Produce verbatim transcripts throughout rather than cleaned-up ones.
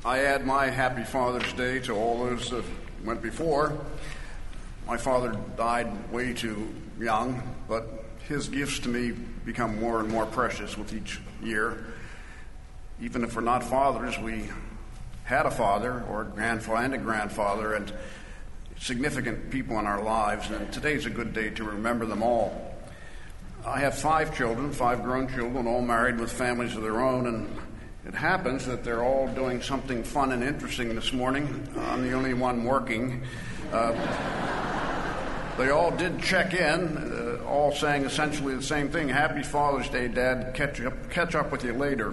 I add my happy Father's Day to all those that went before. My father died way too young, but his gifts to me become more and more precious with each year. Even if we're not fathers, we had a father or a grandfather and a grandfather and significant people in our lives, and today's a good day to remember them all. I have five children, five grown children, all married with families of their own, and it happens that they're all doing something fun and interesting this morning. I'm the only one working. Uh, they all did check in, uh, all saying essentially the same thing. Happy Father's Day, Dad. Catch up, catch up with you later.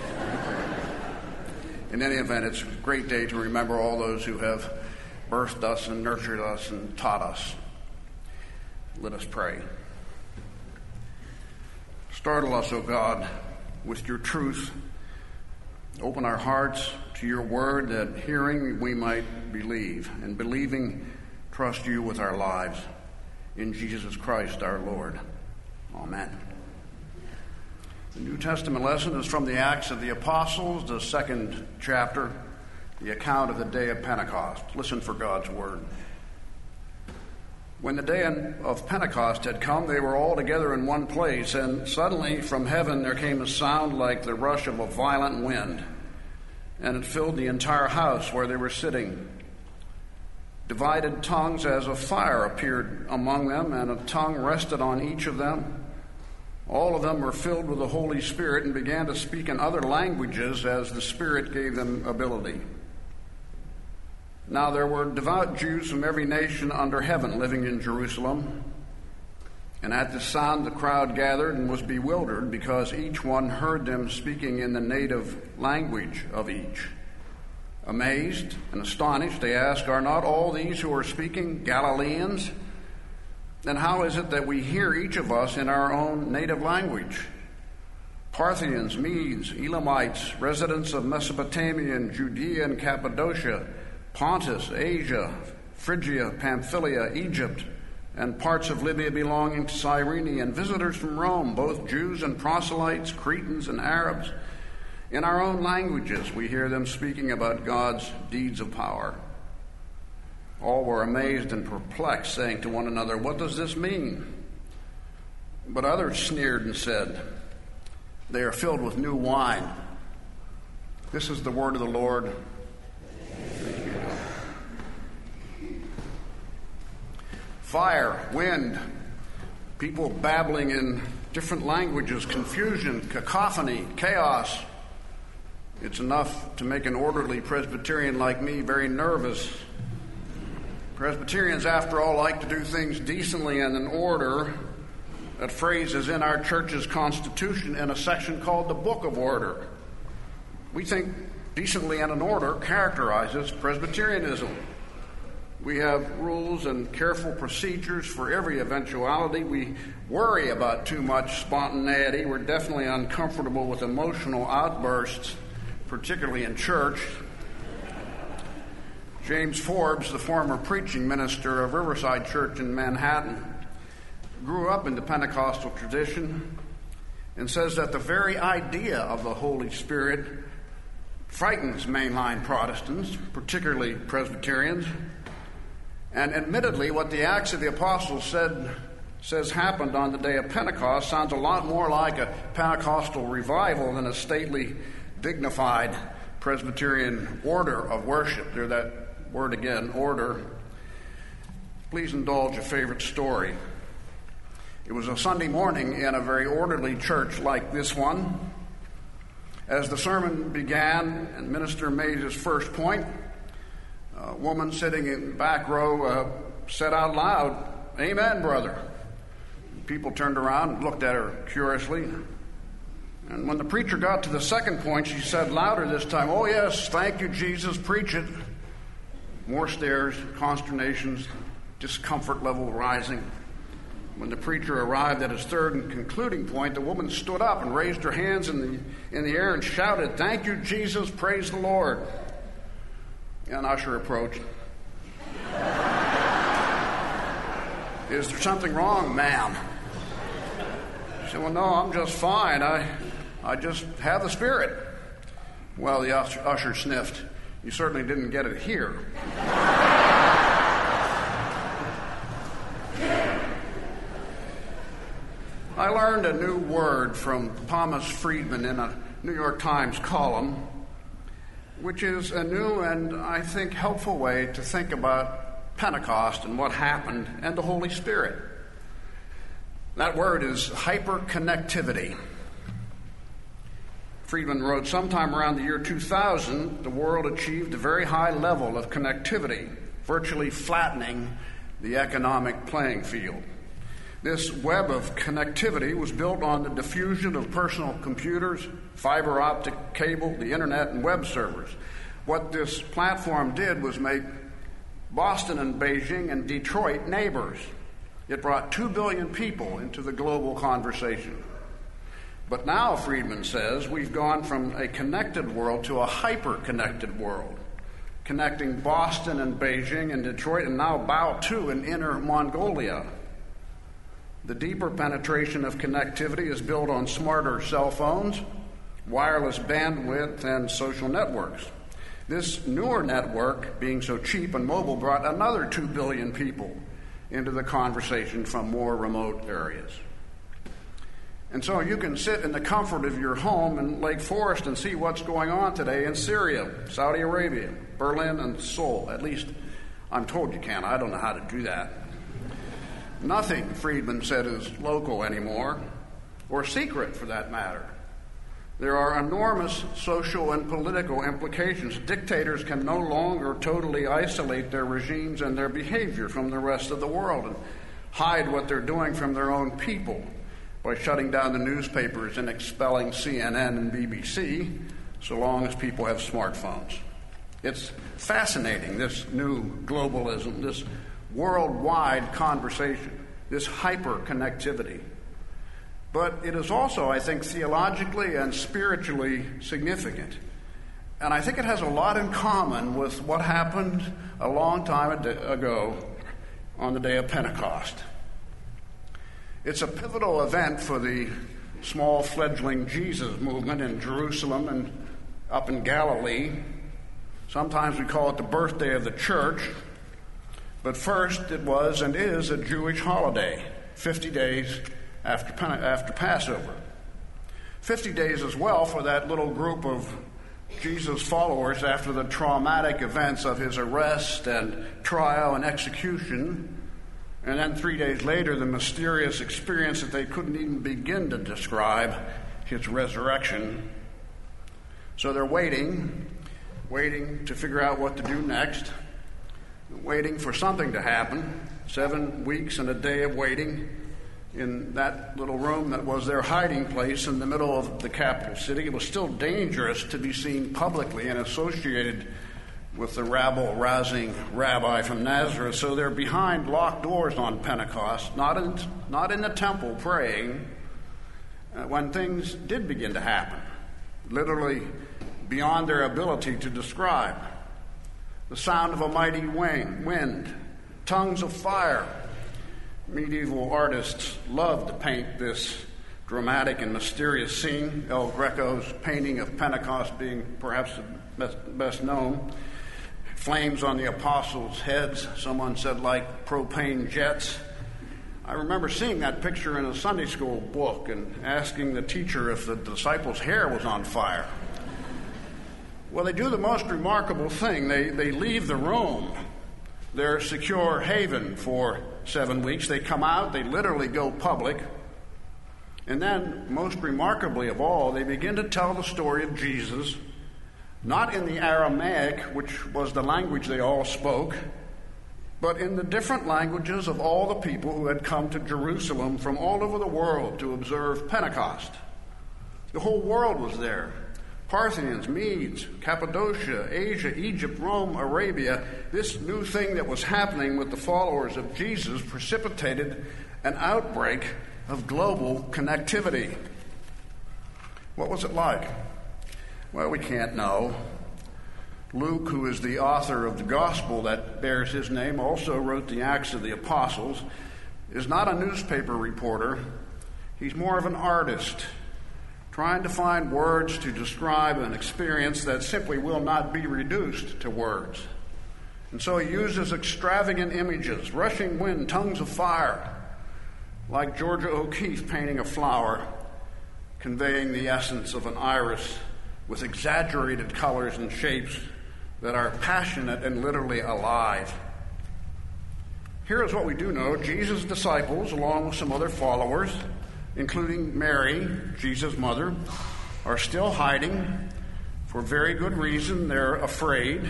In any event, it's a great day to remember all those who have birthed us and nurtured us and taught us. Let us pray. Startle us, O God, with your truth. Open our hearts to your word, that hearing we might believe, and believing trust you with our lives. In Jesus Christ our Lord. Amen. The New Testament lesson is from the Acts of the Apostles, the second chapter, the account of the day of Pentecost. Listen for God's word. When the day of Pentecost had come, they were all together in one place, and suddenly from heaven there came a sound like the rush of a violent wind, and it filled the entire house where they were sitting. Divided tongues as of fire appeared among them, and a tongue rested on each of them. All of them were filled with the Holy Spirit and began to speak in other languages as the Spirit gave them ability. Now there were devout Jews from every nation under heaven living in Jerusalem. And at the sound the crowd gathered and was bewildered, because each one heard them speaking in the native language of each. Amazed and astonished, they asked, "Are not all these who are speaking Galileans? Then how is it that we hear each of us in our own native language? Parthians, Medes, Elamites, residents of Mesopotamia and Judea and Cappadocia, Pontus, Asia, Phrygia, Pamphylia, Egypt, and parts of Libya belonging to Cyrene, and visitors from Rome, both Jews and proselytes, Cretans and Arabs. In our own languages we hear them speaking about God's deeds of power." All were amazed and perplexed, saying to one another, "What does this mean?" But others sneered and said, "They are filled with new wine." This is the word of the Lord. Fire, wind, people babbling in different languages, confusion, cacophony, chaos. It's enough to make an orderly Presbyterian like me very nervous. Presbyterians, after all, like to do things decently and in order. That phrase is in our church's constitution in a section called the Book of Order. We think decently and in order characterizes Presbyterianism. We have rules and careful procedures for every eventuality. We worry about too much spontaneity. We're definitely uncomfortable with emotional outbursts, particularly in church. James Forbes, the former preaching minister of Riverside Church in Manhattan, grew up in the Pentecostal tradition and says that the very idea of the Holy Spirit frightens mainline Protestants, particularly Presbyterians. And admittedly, what the Acts of the Apostles said says happened on the day of Pentecost sounds a lot more like a Pentecostal revival than a stately, dignified Presbyterian order of worship. There's that word again, order. Please indulge a favorite story. It was a Sunday morning in a very orderly church like this one. As the sermon began and the minister made his first point, a woman sitting in the back row uh, said out loud, "Amen, brother." People turned around and looked at her curiously. And when the preacher got to the second point, she said louder this time, "Oh yes, thank you, Jesus, preach it." More stares, consternations, discomfort level rising. When the preacher arrived at his third and concluding point, the woman stood up and raised her hands in the, in the air and shouted, "Thank you, Jesus, praise the Lord." An usher approached. "Is there something wrong, ma'am?" She said, "Well, no, I'm just fine. I I just have the Spirit." Well, the usher, usher sniffed. You certainly didn't get it here. I learned a new word from Thomas Friedman in a New York Times column, which is a new and, I think, helpful way to think about Pentecost and what happened and the Holy Spirit. That word is hyperconnectivity. Friedman wrote, sometime around the year two thousand, the world achieved a very high level of connectivity, virtually flattening the economic playing field. This web of connectivity was built on the diffusion of personal computers, fiber optic cable, the internet, and web servers. What this platform did was make Boston and Beijing and Detroit neighbors. It brought two billion people into the global conversation. But now, Friedman says, we've gone from a connected world to a hyper-connected world, connecting Boston and Beijing and Detroit, and now Baotou in Inner Mongolia. The deeper penetration of connectivity is built on smarter cell phones, wireless bandwidth, and social networks. This newer network, being so cheap and mobile, brought another two billion people into the conversation from more remote areas. And so you can sit in the comfort of your home in Lake Forest and see what's going on today in Syria, Saudi Arabia, Berlin, and Seoul. At least I'm told you can. I don't know how to do that. Nothing, Friedman said, is local anymore, or secret for that matter. There are enormous social and political implications. Dictators can no longer totally isolate their regimes and their behavior from the rest of the world and hide what they're doing from their own people by shutting down the newspapers and expelling C N N and B B C, so long as people have smartphones. It's fascinating, this new globalism, this worldwide conversation, this hyper-connectivity. But it is also, I think, theologically and spiritually significant. And I think it has a lot in common with what happened a long time ago on the day of Pentecost. It's a pivotal event for the small fledgling Jesus movement in Jerusalem and up in Galilee. Sometimes we call it the birthday of the church. But first, it was and is a Jewish holiday, fifty days after, after Passover. fifty days as well for that little group of Jesus' followers after the traumatic events of his arrest and trial and execution. And then three days later, the mysterious experience that they couldn't even begin to describe, his resurrection. So they're waiting, waiting to figure out what to do next, waiting for something to happen. Seven weeks and a day of waiting in that little room that was their hiding place in the middle of the capital city. It was still dangerous to be seen publicly and associated with the rabble-rousing rabbi from Nazareth. So they're behind locked doors on Pentecost, not in, not in the temple praying, uh, when things did begin to happen, literally beyond their ability to describe. The sound of a mighty wind, tongues of fire. Medieval artists loved to paint this dramatic and mysterious scene, El Greco's painting of Pentecost being perhaps the best, best known. Flames on the apostles' heads, someone said like propane jets. I remember seeing that picture in a Sunday school book and asking the teacher if the disciples' hair was on fire. Well, they do the most remarkable thing. They, they leave the room, their secure haven, for seven weeks. They come out, they literally go public. And then, most remarkably of all, they begin to tell the story of Jesus, not in the Aramaic, which was the language they all spoke, but in the different languages of all the people who had come to Jerusalem from all over the world to observe Pentecost. The whole world was there. Parthians, Medes, Cappadocia, Asia, Egypt, Rome, Arabia. This new thing that was happening with the followers of Jesus precipitated an outbreak of global connectivity. What was it like? Well, we can't know. Luke, who is the author of the gospel that bears his name, also wrote the Acts of the Apostles, is not a newspaper reporter. He's more of an artist, trying to find words to describe an experience that simply will not be reduced to words. And so he uses extravagant images, rushing wind, tongues of fire, like Georgia O'Keeffe painting a flower, conveying the essence of an iris with exaggerated colors and shapes that are passionate and literally alive. Here is what we do know. Jesus' disciples, along with some other followers, including Mary, Jesus' mother, are still hiding for very good reason. They're afraid.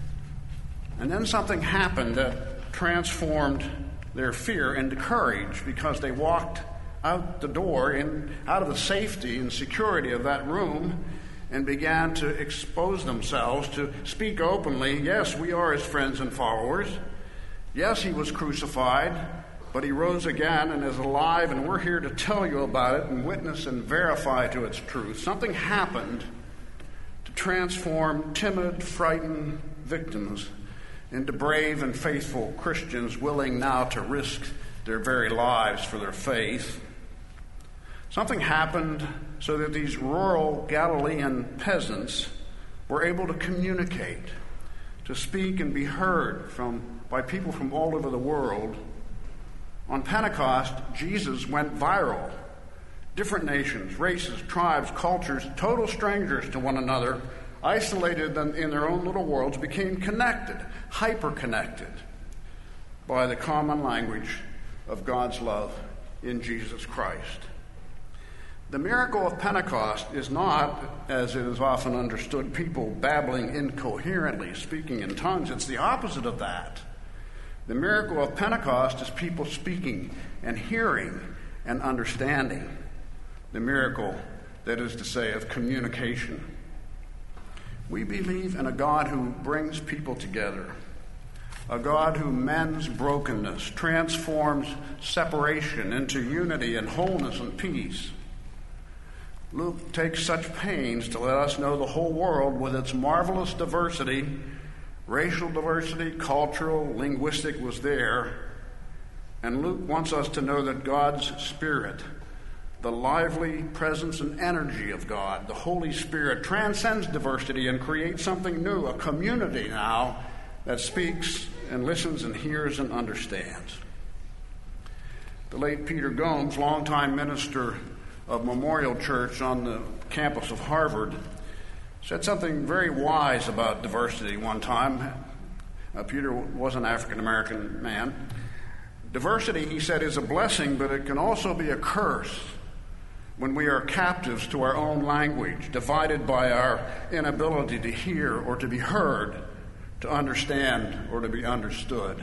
And then something happened that transformed their fear into courage, because they walked out the door, in, out of the safety and security of that room, and began to expose themselves, to speak openly. Yes, we are his friends and followers. Yes, he was crucified, but he rose again and is alive, and we're here to tell you about it and witness and verify to its truth. Something happened to transform timid, frightened victims into brave and faithful Christians willing now to risk their very lives for their faith. Something happened so that these rural Galilean peasants were able to communicate, to speak and be heard from by people from all over the world. On Pentecost, Jesus went viral. Different nations, races, tribes, cultures, total strangers to one another, isolated them in their own little worlds, became connected, hyper-connected by the common language of God's love in Jesus Christ. The miracle of Pentecost is not, as it is often understood, people babbling incoherently, speaking in tongues. It's the opposite of that. The miracle of Pentecost is people speaking and hearing and understanding. The miracle, that is to say, of communication. We believe in a God who brings people together, a God who mends brokenness, transforms separation into unity and wholeness and peace. Luke takes such pains to let us know the whole world, with its marvelous diversity, racial diversity, cultural, linguistic, was there. And Luke wants us to know that God's Spirit, the lively presence and energy of God, the Holy Spirit, transcends diversity and creates something new, a community now that speaks and listens and hears and understands. The late Peter Gomes, longtime minister of Memorial Church on the campus of Harvard, said something very wise about diversity one time. Uh, Peter was an African-American man. Diversity, he said, is a blessing, but it can also be a curse when we are captives to our own language, divided by our inability to hear or to be heard, to understand or to be understood.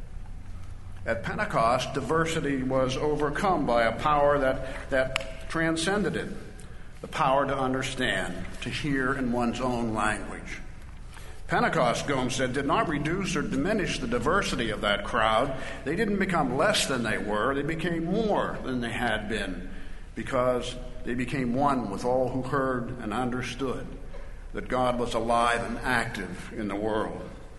At Pentecost, diversity was overcome by a power that, that transcended it, the power to understand, to hear in one's own language. Pentecost, Gomes said, did not reduce or diminish the diversity of that crowd. They didn't become less than they were. They became more than they had been, because they became one with all who heard and understood that God was alive and active in the world.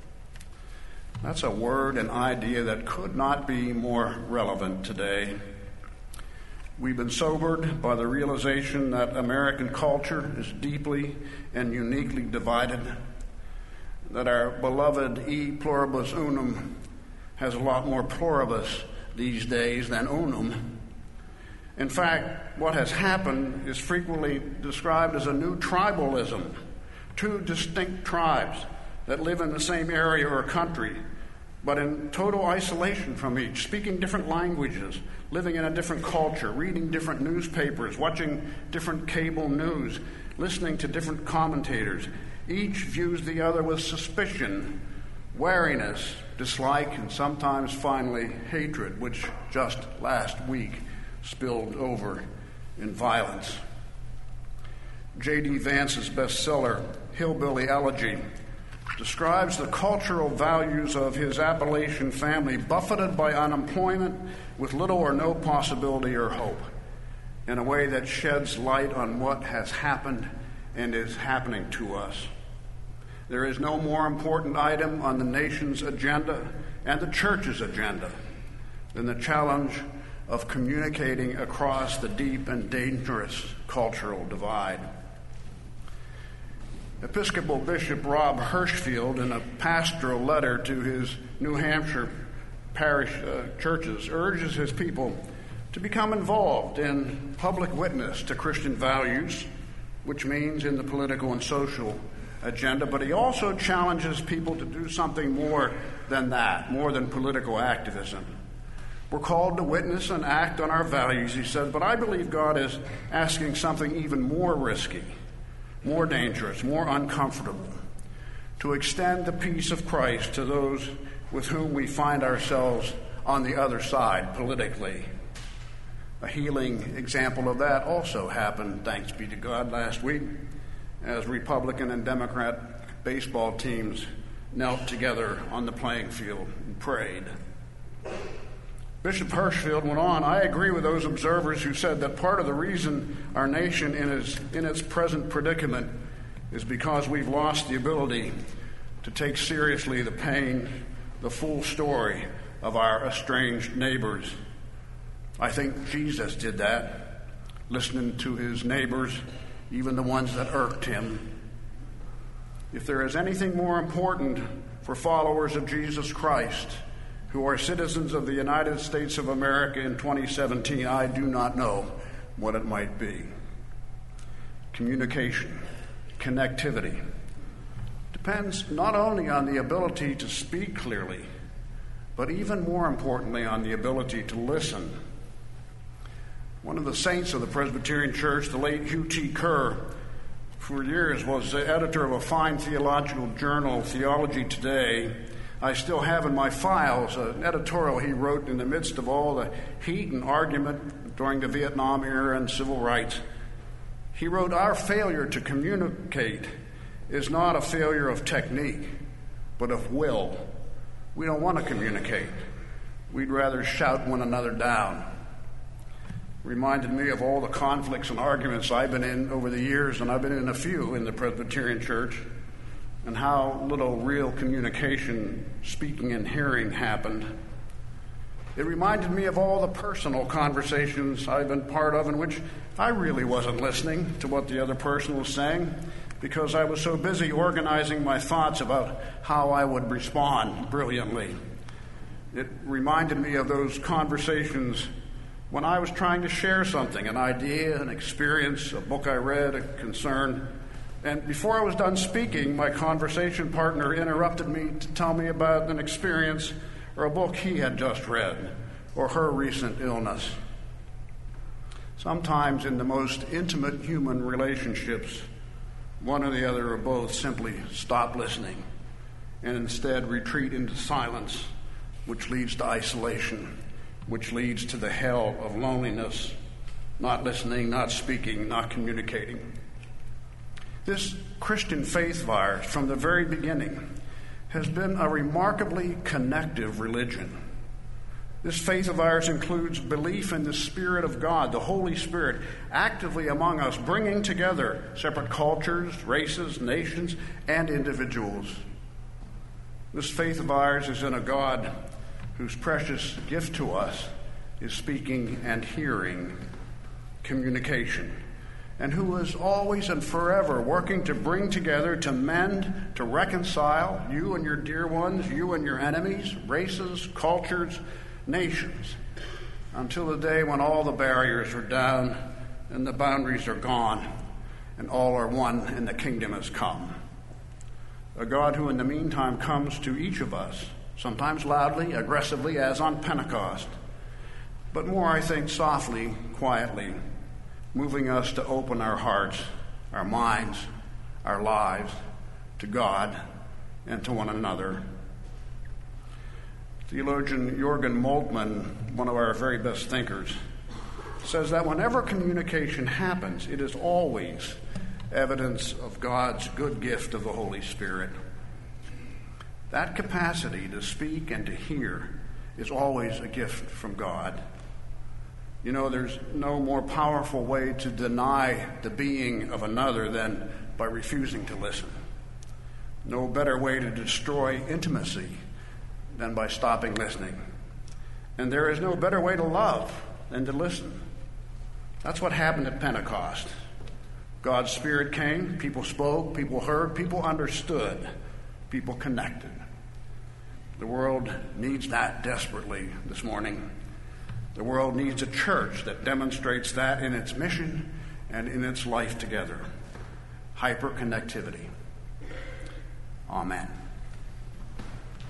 That's a word and idea that could not be more relevant today. We've been sobered by the realization that American culture is deeply and uniquely divided, that our beloved e pluribus unum has a lot more pluribus these days than unum. In fact, what has happened is frequently described as a new tribalism, two distinct tribes that live in the same area or country, but in total isolation from each, speaking different languages, living in a different culture, reading different newspapers, watching different cable news, listening to different commentators. Each views the other with suspicion, wariness, dislike, and sometimes finally hatred, which just last week spilled over in violence. J D. Vance's bestseller, Hillbilly Elegy, describes the cultural values of his Appalachian family buffeted by unemployment with little or no possibility or hope, in a way that sheds light on what has happened and is happening to us. There is no more important item on the nation's agenda and the church's agenda than the challenge of communicating across the deep and dangerous cultural divide. Episcopal Bishop Rob Hirschfield, in a pastoral letter to his New Hampshire parish uh, churches, urges his people to become involved in public witness to Christian values, which means in the political and social agenda, but he also challenges people to do something more than that, more than political activism. We're called to witness and act on our values, he said, but I believe God is asking something even more risky, more dangerous, more uncomfortable, to extend the peace of Christ to those with whom we find ourselves on the other side politically. A healing example of that also happened, thanks be to God, last week, as Republican and Democrat baseball teams knelt together on the playing field and prayed. Bishop Hirschfield went on, I agree with those observers who said that part of the reason our nation in its, in its present predicament is because we've lost the ability to take seriously the pain, the full story of our estranged neighbors. I think Jesus did that, listening to his neighbors, even the ones that irked him. If there is anything more important for followers of Jesus Christ who are citizens of the United States of America in twenty seventeen, I do not know what it might be. Communication, connectivity, depends not only on the ability to speak clearly, but even more importantly on the ability to listen. One of the saints of the Presbyterian Church, the late Hugh T. Kerr, for years was the editor of a fine theological journal, Theology Today. I still have in my files an editorial he wrote in the midst of all the heat and argument during the Vietnam era and civil rights. He wrote, our failure to communicate is not a failure of technique, but of will. We don't want to communicate. We'd rather shout one another down. Reminded me of all the conflicts and arguments I've been in over the years, and I've been in a few in the Presbyterian Church, and how little real communication, speaking and hearing happened. It reminded me of all the personal conversations I've been part of in which I really wasn't listening to what the other person was saying because I was so busy organizing my thoughts about how I would respond brilliantly. It reminded me of those conversations when I was trying to share something, an idea, an experience, a book I read, a concern, and before I was done speaking, my conversation partner interrupted me to tell me about an experience or a book he had just read, or her recent illness. Sometimes in the most intimate human relationships, one or the other or both simply stop listening and instead retreat into silence, which leads to isolation, which leads to the hell of loneliness, not listening, not speaking, not communicating. This Christian faith of ours, from the very beginning, has been a remarkably connective religion. This faith of ours includes belief in the Spirit of God, the Holy Spirit, actively among us, bringing together separate cultures, races, nations, and individuals. This faith of ours is in a God whose precious gift to us is speaking and hearing, communication, and who is always and forever working to bring together, to mend, to reconcile you and your dear ones, you and your enemies, races, cultures, nations, until the day when all the barriers are down and the boundaries are gone and all are one and the kingdom has come. A God who in the meantime comes to each of us, sometimes loudly, aggressively, as on Pentecost, but more, I think, softly, quietly, moving us to open our hearts, our minds, our lives to God and to one another. Theologian Jürgen Moltmann, one of our very best thinkers, says that whenever communication happens, it is always evidence of God's good gift of the Holy Spirit. That capacity to speak and to hear is always a gift from God. You know, there's no more powerful way to deny the being of another than by refusing to listen. No better way to destroy intimacy than by stopping listening. And there is no better way to love than to listen. That's what happened at Pentecost. God's Spirit came, people spoke, people heard, people understood, people connected. The world needs that desperately this morning. The world needs a church that demonstrates that in its mission and in its life together. Hyperconnectivity. Amen.